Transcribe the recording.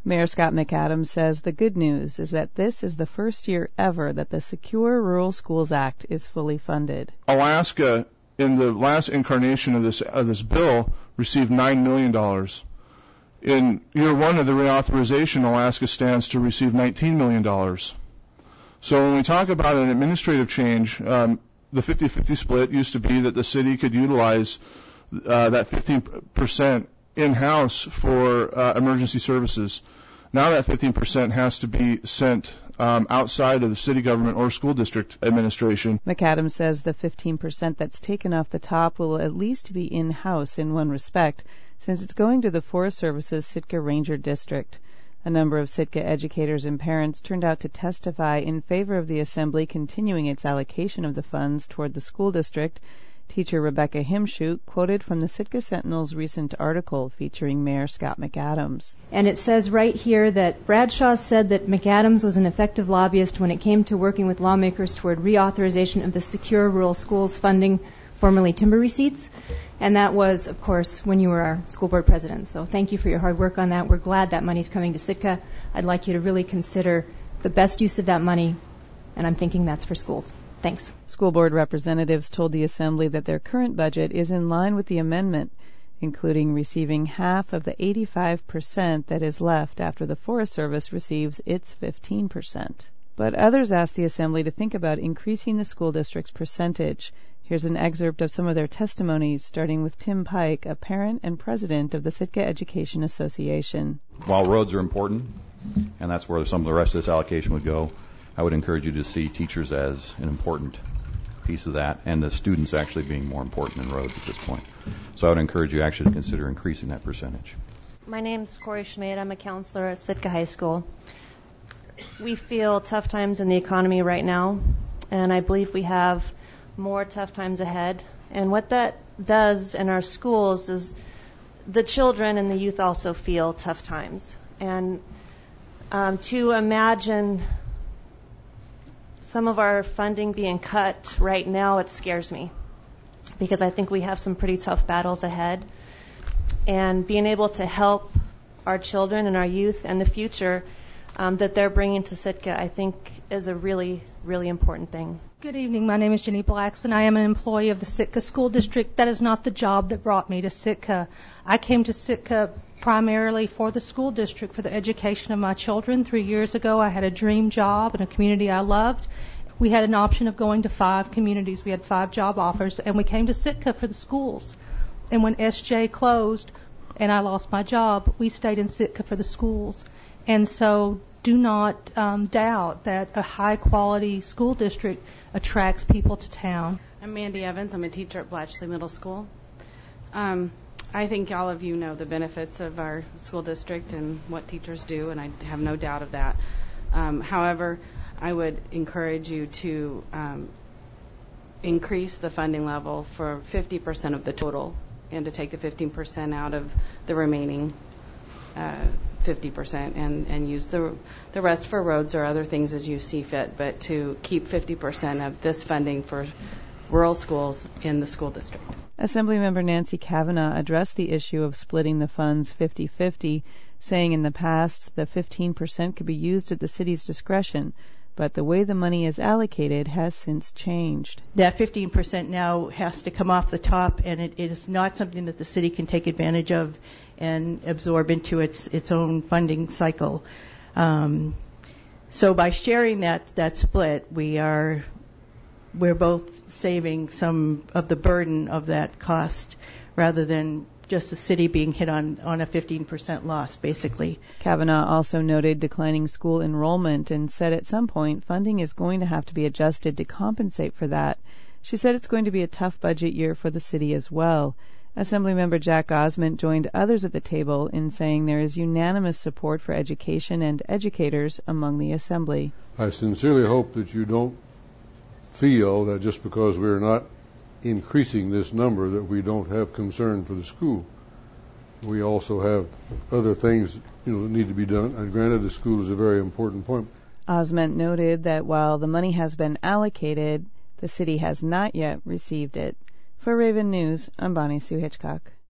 Mayor Scott McAdams says the good news is that this is the first year ever that the Secure Rural Schools Act is fully funded. Alaska, in the last incarnation of this bill, received $9 million. In year one of the reauthorization, Alaska stands to receive $19 million. So when we talk about an administrative change, the 50-50 split used to be that the city could utilize that 15% in-house for emergency services. Now that 15% has to be sent outside of the city government or school district administration. McAdams says the 15% that's taken off the top will at least be in-house in one respect, since it's going to the Forest Service's Sitka Ranger District. A number of Sitka educators and parents turned out to testify in favor of the Assembly continuing its allocation of the funds toward the school district. Teacher Rebecca Himshoot quoted from the Sitka Sentinel's recent article featuring Mayor Scott McAdams. And it says right here that Bradshaw said that McAdams was an effective lobbyist when it came to working with lawmakers toward reauthorization of the Secure Rural Schools funding, formerly timber receipts. And that was, of course, when you were our school board president. So thank you for your hard work on that. We're glad that money's coming to Sitka. I'd like you to really consider the best use of that money, and I'm thinking that's for schools. Thanks. School board representatives told the Assembly that their current budget is in line with the amendment, including receiving half of the 85% that is left after the Forest Service receives its 15%. But others asked the Assembly to think about increasing the school district's percentage. Here's an excerpt of some of their testimonies, starting with Tim Pike, a parent and president of the Sitka Education Association. While roads are important, and that's where some of the rest of this allocation would go, I would encourage you to see teachers as an important piece of that, and the students actually being more important than roads at this point. So I would encourage you actually to consider increasing that percentage. My name is Corey Schmid. I'm a counselor at Sitka High School. We feel tough times in the economy right now, and I believe we have more tough times ahead. And what that does in our schools is the children and the youth also feel tough times. And to imagine some of our funding being cut right now, it scares me, because I think we have some pretty tough battles ahead. And being able to help our children and our youth and the future that they're bringing to Sitka, I think, is a really, really important thing. Good evening. My name is Jenny Blackson. I am an employee of the Sitka School District. That is not the job that brought me to Sitka. I came to Sitka primarily for the school district, for the education of my children. 3 years ago, I had a dream job in a community I loved. We had an option of going to 5 communities. We had 5 job offers, and we came to Sitka for the schools. And when SJ closed and I lost my job, we stayed in Sitka for the schools. And so do not doubt that a high-quality school district attracts people to town. I'm Mandy Evans. I'm a teacher at Blatchley Middle School. I think all of you know the benefits of our school district and what teachers do, and I have no doubt of that. However, I would encourage you to increase the funding level for 50% of the total, and to take the 15% out of the remaining 50% and use the rest for roads or other things as you see fit, but to keep 50% of this funding for rural schools in the school district. Assemblymember Nancy Kavanaugh addressed the issue of splitting the funds 50-50, saying in the past the 15% could be used at the city's discretion, but the way the money is allocated has since changed. That 15% now has to come off the top, and it is not something that the city can take advantage of and absorb into its own funding cycle. So by sharing that split, we're both saving some of the burden of that cost, rather than just the city being hit on a 15% loss, basically. Kavanaugh also noted declining school enrollment and said at some point funding is going to have to be adjusted to compensate for that. She said it's going to be a tough budget year for the city as well. Assemblymember Jack Osment joined others at the table in saying there is unanimous support for education and educators among the Assembly. I sincerely hope that you don't feel that just because we're not increasing this number that we don't have concern for the school. We also have other things that need to be done. And granted, the school is a very important point. Osment noted that while the money has been allocated, the city has not yet received it. For Raven News, I'm Bonnie Sue Hitchcock.